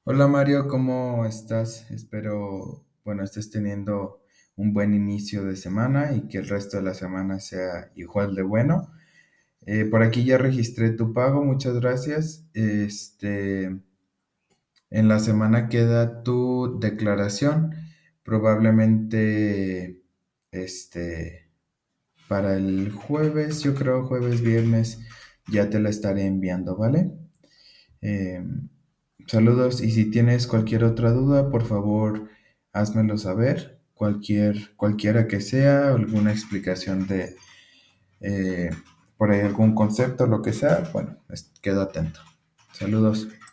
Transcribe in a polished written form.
Hola Mario, ¿cómo estás? Espero, bueno, estés teniendo un buen inicio de semana y que el resto de la semana sea igual de bueno. Por aquí ya registré tu pago, muchas gracias. En la semana queda tu declaración, probablemente, este, para el jueves, yo creo jueves, viernes, ya te la estaré enviando, ¿vale? Eh, Saludos y si tienes cualquier otra duda, por favor, házmelo saber. Cualquiera que sea, alguna explicación de eh, por ahí algún concepto, lo que sea, bueno, quedo atento. Saludos.